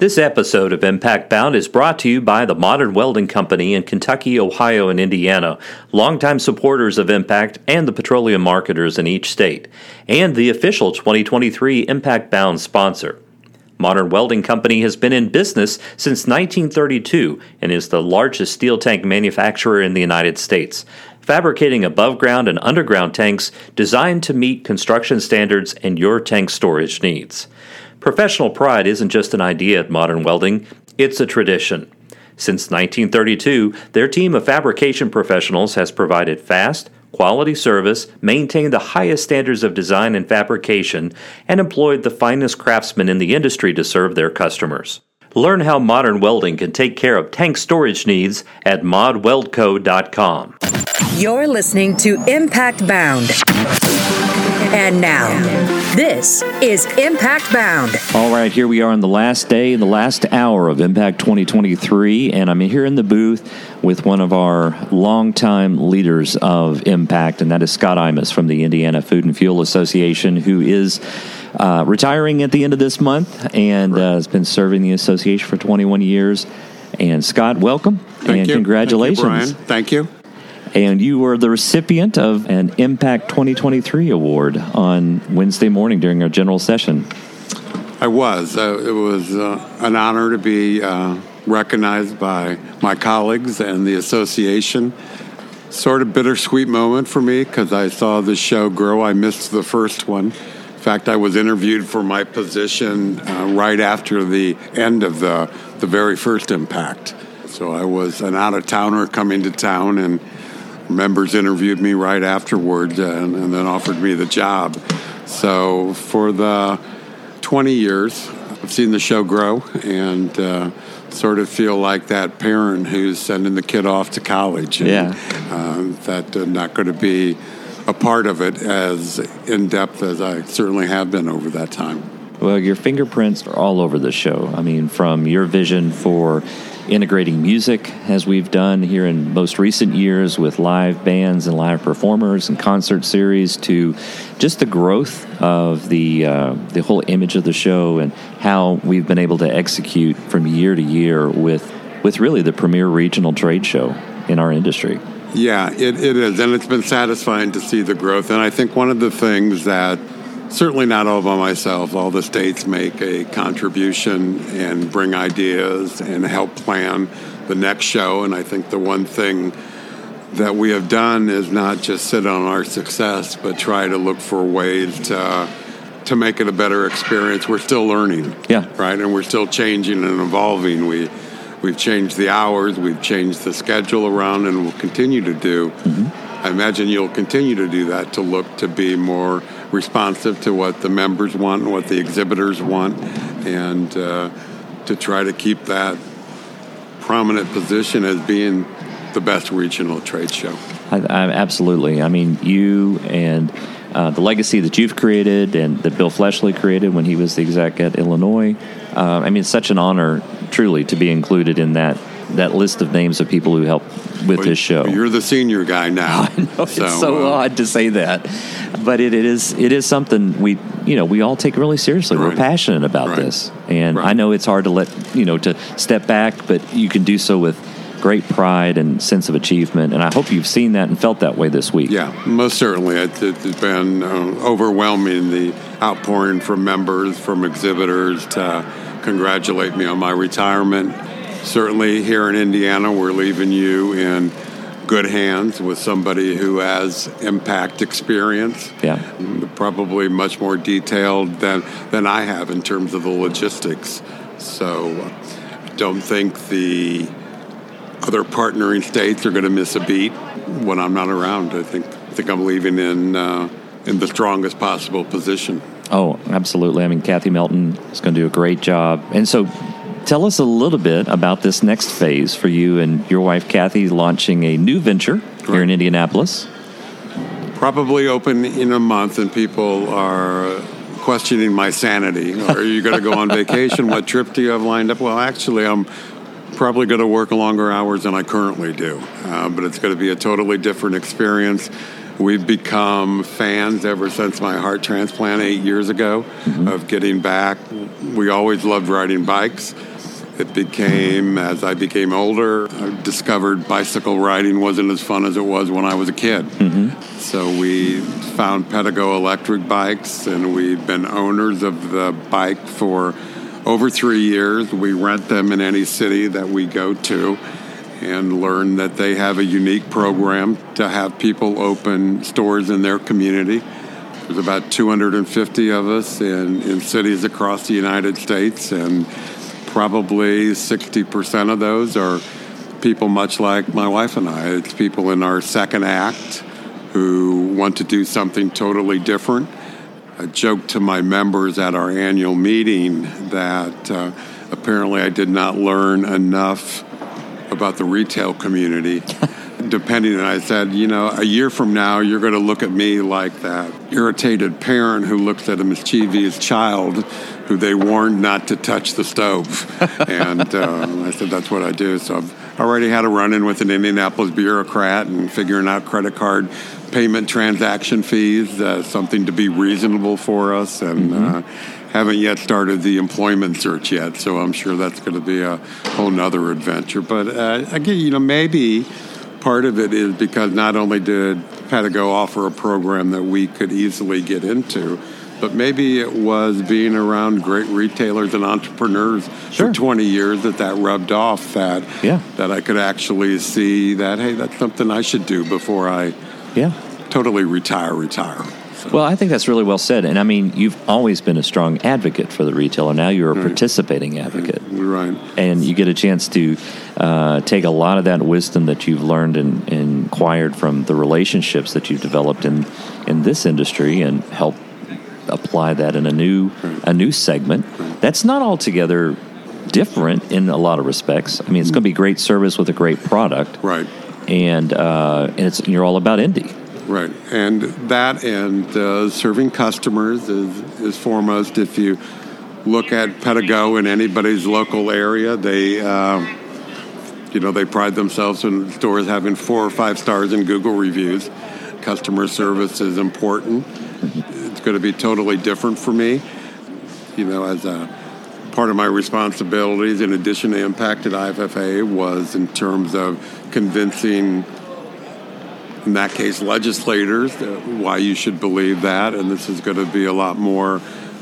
This episode of Impact Bound is brought to you by the Modern Welding Company in Kentucky, Ohio, and Indiana, longtime supporters of Impact and the petroleum marketers in each state, and the official 2023 Impact Bound sponsor. Modern Welding Company has been in business since 1932 and is the largest steel tank manufacturer in the United States, fabricating above-ground and underground tanks designed to meet construction standards and your tank storage needs. Professional pride isn't just an idea at Modern Welding, it's a tradition. Since 1932, their team of fabrication professionals has provided fast, quality service, maintained the highest standards of design and fabrication, and employed the finest craftsmen in the industry to serve their customers. Learn how Modern Welding can take care of tank storage needs at modweldco.com. You're listening to Impact Bound. And now, this is Impact Bound. All right, here we are on the last day, the last hour of Impact 2023, and I'm here in the booth with one of our longtime leaders of Impact, and that is Scott Imus from the Indiana Food and Fuel Association, who is retiring at the end of this month and has been serving the association for 21 years. And Scott, welcome. Thank you. Congratulations. Thank you, Brian. Thank you. And you were the recipient of an Impact 2023 award on Wednesday morning during our general session. I was. It was an honor to be recognized by my colleagues and the association. Sort of bittersweet moment for me because I saw the show grow. I missed the first one. In fact, I was interviewed for my position right after the end of the very first Impact. So I was an out-of-towner coming to town, and members interviewed me right afterwards and then offered me the job. So for the 20 years, I've seen the show grow and sort of feel like that parent who's sending the kid off to college. And, that not going to be a part of it as in-depth as I certainly have been over that time. Well, your fingerprints are all over the show. I mean, from your vision for integrating music, as we've done here in most recent years with live bands and live performers and concert series, to just the growth of the whole image of the show and how we've been able to execute from year to year with really the premier regional trade show in our industry. Yeah, it is, and it's been satisfying to see the growth. And I think one of the things that certainly not all by myself. All the states make a contribution and bring ideas and help plan the next show. And I think the one thing that we have done is not just sit on our success, but try to look for ways to make it a better experience. We're still learning, right? And we're still changing and evolving. We've changed the hours, we've changed the schedule around, and we'll continue to do. Mm-hmm. I imagine you'll continue to do that, to look to be more responsive to what the members want and what the exhibitors want, and to try to keep that prominent position as being the best regional trade show. Absolutely. I mean, you and the legacy that you've created and that Bill Fleshley created when he was the exec at Illinois. I mean, it's such an honor, truly, to be included in that list of names of people who helped with this show. You're the senior guy now. I know, it's so odd to say that, but it is something we all take really seriously. Right. We're passionate about this, and I know it's hard to to step back, but you can do so with great pride and sense of achievement, and I hope you've seen that and felt that way this week. Yeah, most certainly. It's been overwhelming, the outpouring from members, from exhibitors to congratulate me on my retirement. Certainly here in Indiana, we're leaving you in good hands with somebody who has Impact experience. Yeah, probably much more detailed than I have in terms of the logistics. So I don't think the other partnering states are going to miss a beat when I'm not around. I think I'm leaving in the strongest possible position. Oh, absolutely. I mean, Kathy Melton is going to do a great job. And so tell us a little bit about this next phase for you and your wife, Kathy, launching a new venture here in Indianapolis. Probably open in a month, and people are questioning my sanity. Are you going to go on vacation? What trip do you have lined up? Well, actually, I'm probably going to work longer hours than I currently do, but it's going to be a totally different experience. We've become fans ever since my heart transplant 8 years ago of getting back. We always loved riding bikes. It became, as I became older, I discovered bicycle riding wasn't as fun as it was when I was a kid. So we found Pedego electric bikes, and we've been owners of the bike for over 3 years. We rent them in any city that we go to, and learn that they have a unique program to have people open stores in their community. There's about 250 of us in cities across the United States, and probably 60% of those are people much like my wife and I. It's people in our second act who want to do something totally different. I joked to my members at our annual meeting that apparently I did not learn enough about the retail community. Depending, and I said, a year from now, you're going to look at me like that irritated parent who looks at a mischievous child who they warned not to touch the stove. And I said, that's what I do. So I've already had a run-in with an Indianapolis bureaucrat and figuring out credit card payment transaction fees, something to be reasonable for us, and haven't yet started the employment search yet, so I'm sure that's going to be a whole nother adventure. But again, maybe part of it is because not only did Pedego offer a program that we could easily get into, but maybe it was being around great retailers and entrepreneurs for 20 years that rubbed off, that I could actually see that, hey, that's something I should do before I totally retire. So. Well, I think that's really well said. And I mean, you've always been a strong advocate for the retailer. Now you're a participating advocate. Right. And you get a chance to take a lot of that wisdom that you've learned and acquired from the relationships that you've developed in this industry and help apply that in a new segment. That's not altogether different in a lot of respects. I mean, it's going to be great service with a great product. Right. And you're all about indie. Right, and that and serving customers is foremost. If you look at Pedego in anybody's local area, they pride themselves in stores having 4 or 5 stars in Google reviews. Customer service is important. It's going to be totally different for me. As a part of my responsibilities, in addition to Impact at IFFA, was in terms of convincing, in that case, legislators, why you should believe that. And this is going to be a lot more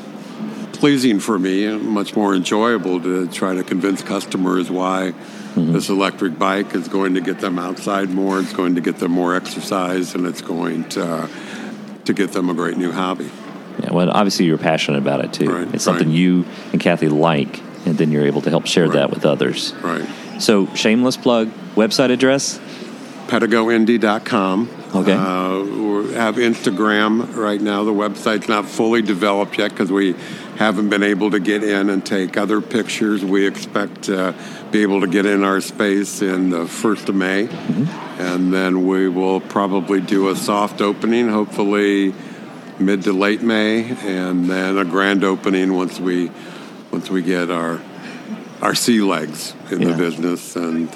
pleasing for me and much more enjoyable to try to convince customers why this electric bike is going to get them outside more, it's going to get them more exercise, and it's going to get them a great new hobby. Yeah, well, obviously you're passionate about it, too. Right, it's something you and Kathy like, and then you're able to help share that with others. Right. So, shameless plug, website address? PedegoIndy.com. Okay. We have Instagram right now. The website's not fully developed yet because we haven't been able to get in and take other pictures. We expect to be able to get in our space in the 1st of May. And then we will probably do a soft opening, hopefully mid to late May, and then a grand opening once we get our sea legs in the business. And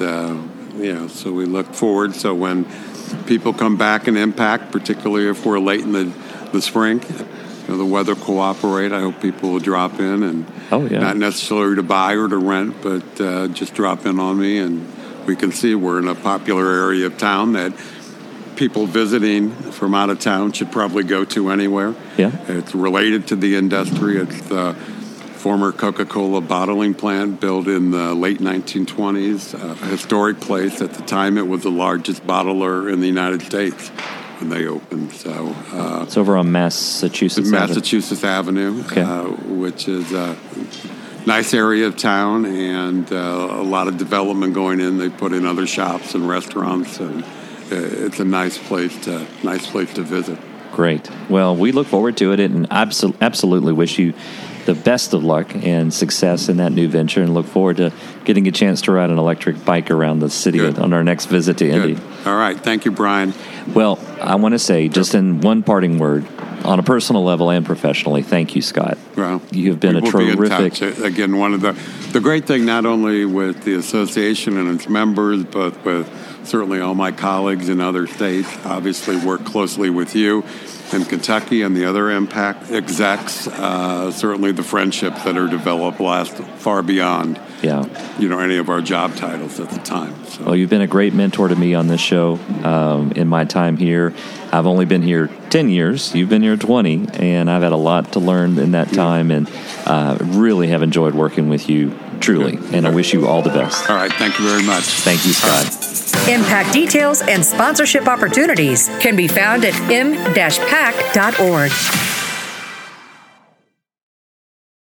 so we look forward. So when people come back and Impact, particularly if we're late in the spring, the weather cooperate, I hope people will drop in and not necessarily to buy or to rent, but just drop in on me, and we can see we're in a popular area of town that people visiting from out of town should probably go to anywhere. Yeah. It's related to the industry. It's the former Coca-Cola bottling plant built in the late 1920s, a historic place. At the time, it was the largest bottler in the United States when they opened. So it's over on Massachusetts Avenue, which is a nice area of town, and a lot of development going in. They put in other shops and restaurants, and it's a nice place to visit. Great. Well, we look forward to it, and absolutely wish you the best of luck and success in that new venture, and look forward to getting a chance to ride an electric bike around the city on our next visit to Indy. All right. Thank you, Brian. Well, I want to say, just in one parting word, on a personal level and professionally, thank you, Scott. Well, you've been a terrific... Again, one of the great thing, not only with the association and its members, but with certainly all my colleagues in other states, obviously work closely with you in Kentucky and the other Impact execs. Certainly the friendships that are developed last far beyond any of our job titles at the time. So. Well, you've been a great mentor to me on this show in my time here. I've only been here 10 years. You've been here 20, and I've had a lot to learn in that time, and really have enjoyed working with you, truly. And I wish you all the best. All right. Thank you very much. Thank you, Scott. Impact details and sponsorship opportunities can be found at m-pac.org.